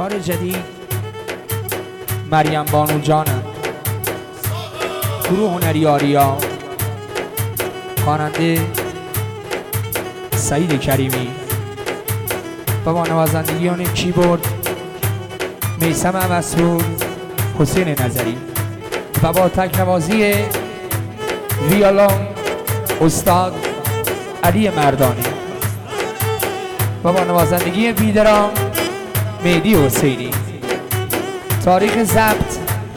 کار جدید مریم بانو جانم، گروه هنری آریا، خواننده سعید کریمی و با نوازندگیان کیبورد میثم مسرور، حسین نظری و با تکنوازی ویولون استاد علی مردانی و با نوازندگی بیدرام مهدی حسینی. تاریخ ضبط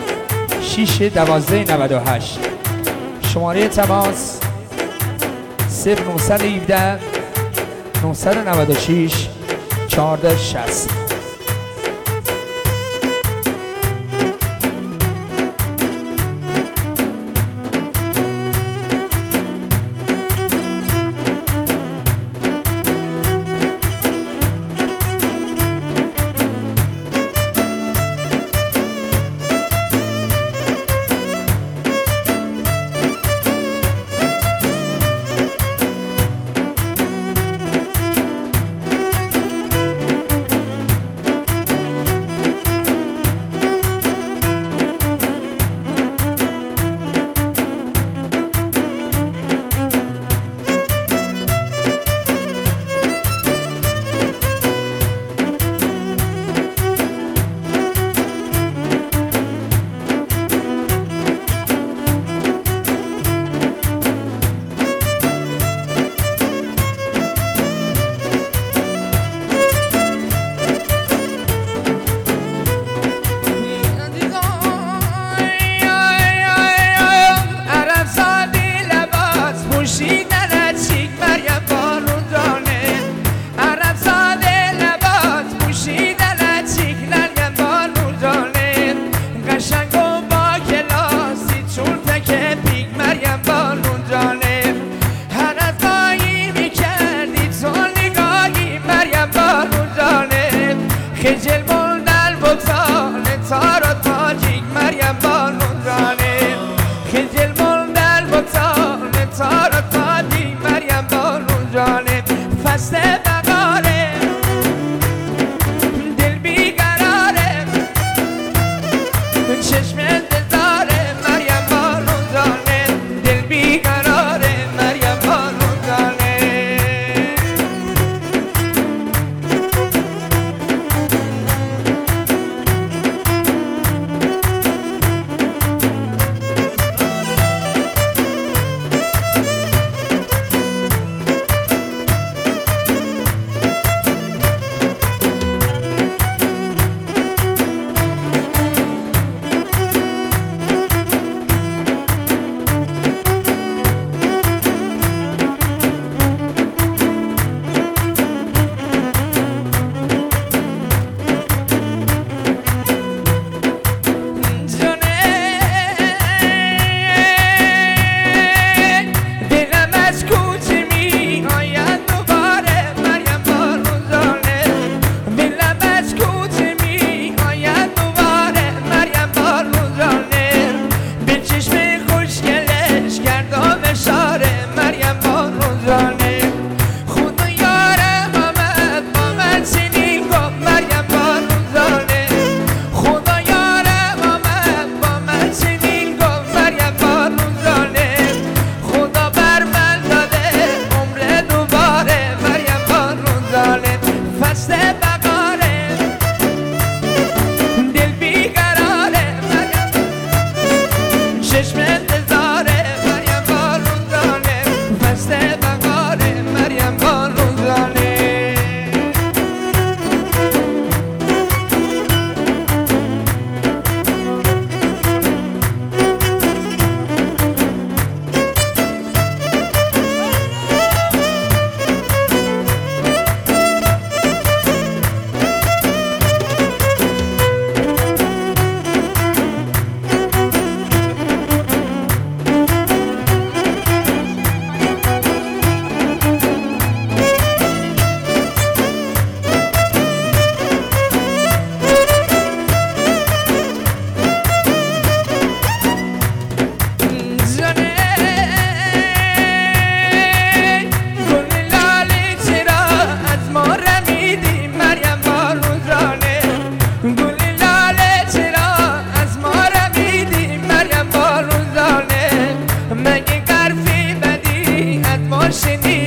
6/12/98. شماره تماس 0917 996 1460. خجل موندن بگذان تارا تاجیک مریم بانو جانه، خجل موندن بگذان تارا تاجیک مریم بانو جانه. فصل بقاره دل بیقراره، چشم انتظاره مریم بانو جانه، دل بیقراره مریم بانو جانه.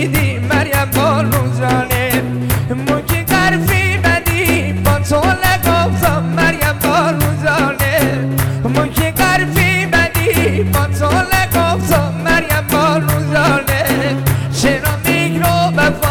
دیدی مریم بانو جانه مو که قرفی بدی با تو لگفتم مریم بانو جانه مو که قرفی بدی با تو لگفتم مریم بانو جانه چرا میگرو